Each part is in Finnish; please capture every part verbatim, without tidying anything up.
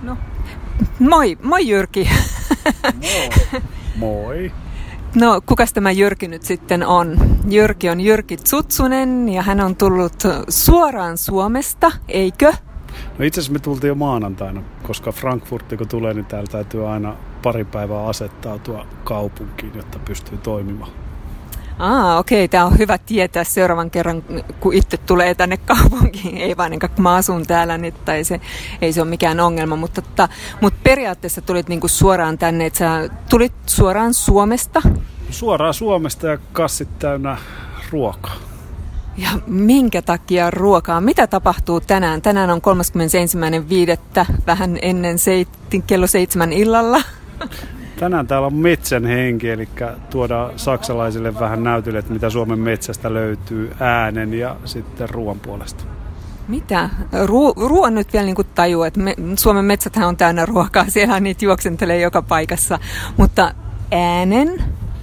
No. Moi, moi Jyrki. Moi. Moi. No, kukas tämä Jyrki nyt sitten on? Jyrki on Jyrki Tsutsunen ja hän on tullut suoraan Suomesta, eikö? No itse asiassa me tultiin jo maanantaina, koska Frankfurtti kun tulee, niin täällä täytyy aina pari päivää asettautua kaupunkiin, jotta pystyy toimimaan. Aa, okei. Okay. Tämä on hyvä tietää seuraavan kerran, kun itse tulee tänne kaupunkiin. Ei vaan enkä kun mä asun täällä nyt, tai se, ei se ole mikään ongelma. Mutta, mutta, mutta periaatteessa tulit niinku suoraan tänne, että sä tulit suoraan Suomesta. Suoraan Suomesta ja kassit täynnä ruokaa. Ja minkä takia ruokaa? Mitä tapahtuu tänään? Tänään on kolmaskymmenesensimmäinen viidettä vähän ennen seit, kello seitsemän illalla. Tänään täällä on metsän henki, eli tuodaan saksalaisille vähän näytölle, että mitä Suomen metsästä löytyy äänen ja sitten ruoan puolesta. Mitä? Ru- ruoan nyt vielä niin kuin tajuu, että me, Suomen metsäthän on täynnä ruokaa, siellä niitä juoksentelee joka paikassa, mutta äänen?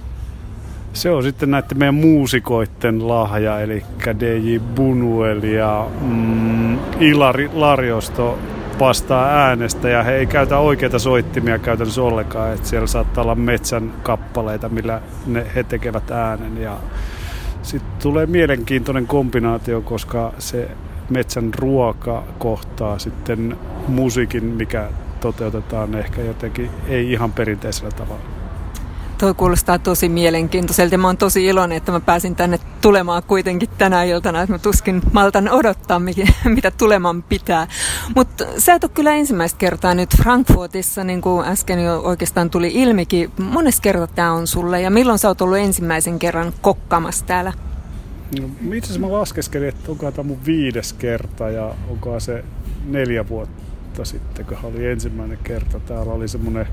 Se on sitten näiden meidän muusikoiden lahja, eli D J Bunuel ja mm, Ilari Larjosto vastaa äänestä ja he ei käytä oikeita soittimia käytännössä ollenkaan, että siellä saattaa olla metsän kappaleita, millä ne, he tekevät äänen ja sitten tulee mielenkiintoinen kombinaatio, koska se metsän ruoka kohtaa sitten musiikin, mikä toteutetaan ehkä jotenkin ei ihan perinteisellä tavalla. Toi kuulostaa tosi mielenkiintoiselta. Mä oon tosi iloinen, että mä pääsin tänne tulemaan kuitenkin tänä iltana, että mä tuskin maltan odottaa, mitä tuleman pitää. Mutta sä et ole kyllä ensimmäistä kertaa nyt Frankfurtissa, niin kuin äsken jo oikeastaan tuli ilmikin. Mones kerta tää on sulle ja milloin sä oot ollut ensimmäisen kerran kokkaamassa täällä? No, itse asiassa mä laskeskelin, että onkohan tämä mun viides kerta ja onkohan se neljä vuotta sitten, kun oli ensimmäinen kerta. Täällä oli semmoinen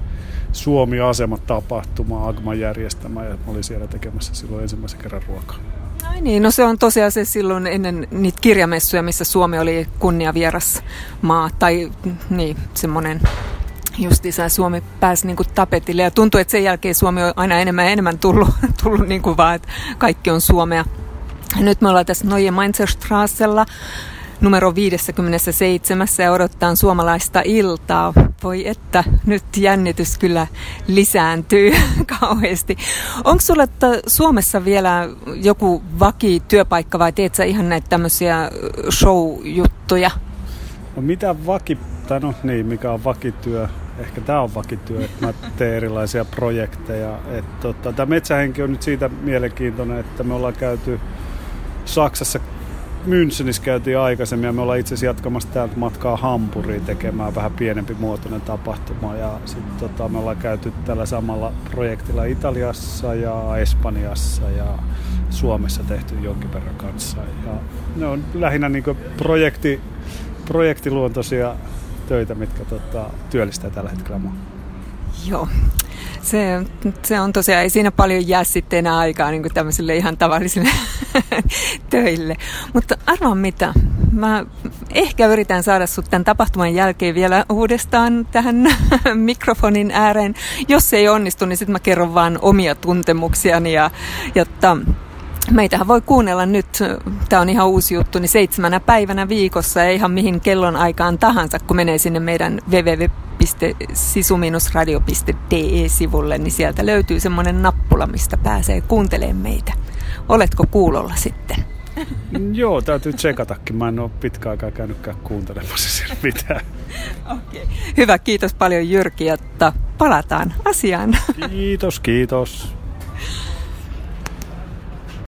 Suomi-asema-tapahtuma, A G M A järjestämä, ja mä olin siellä tekemässä silloin ensimmäisen kerran ruokaa. Ai niin, no se on tosiaan se silloin ennen niitä kirjamessuja, missä Suomi oli kunniavieras maa, tai niin, semmoinen justiinsa Suomi pääsi niin kuin tapetille, ja tuntuu, että sen jälkeen Suomi on aina enemmän ja enemmän tullut, tullut niin kuin vaan, että kaikki on Suomea. Nyt me ollaan tässä Neue Mainzer Straßella numero viisikymmentäseitsemän ja odottaa suomalaista iltaa. Voi että, nyt jännitys kyllä lisääntyy kauheasti. Onko sulla Suomessa vielä joku vakityöpaikka vai teet sä ihan näitä tämmöisiä show-juttuja? No mitä vaki, tai no niin, mikä on vakityö? Ehkä tämä on vakityö, että mä teen erilaisia projekteja. Tota, tämä metsähenki on nyt siitä mielenkiintoinen, että me ollaan käyty Saksassa, Münchenissä käytiin aikaisemmin ja me ollaan itse asiassa jatkamassa täältä matkaa Hampuriin tekemään vähän pienempi muotoinen tapahtuma. Ja sitten tota, me ollaan käyty tällä samalla projektilla Italiassa ja Espanjassa ja Suomessa tehty jonkin verran kanssa. Ja ne on lähinnä niinku projekti, projektiluontoisia töitä, mitkä tota, työllistää tällä hetkellä mua. Joo. Se, se on tosiaan, ei siinä paljon jää sitten enää aikaa niin kuin tämmöisille ihan tavallisille töille. Mutta arvaa mitä, mä ehkä yritän saada sut tämän tapahtuman jälkeen vielä uudestaan tähän mikrofonin ääreen. Jos ei onnistu, niin sitten mä kerron vaan omia tuntemuksiani ja jotta meitähän voi kuunnella nyt, tämä on ihan uusi juttu, niin seitsemänä päivänä viikossa ja ihan mihin kellon aikaan tahansa, kun menee sinne meidän double-u double-u double-u piste sisu radio piste d e-sivulle, niin sieltä löytyy semmoinen nappula, mistä pääsee kuuntelemaan meitä. Oletko kuulolla sitten? Joo, täytyy tsekatakin. Mä en ole pitkään aikaa käynytkään kuuntelemassa siellä mitään. Okei. Hyvä, kiitos paljon Jyrki, että palataan asiaan. Kiitos, kiitos.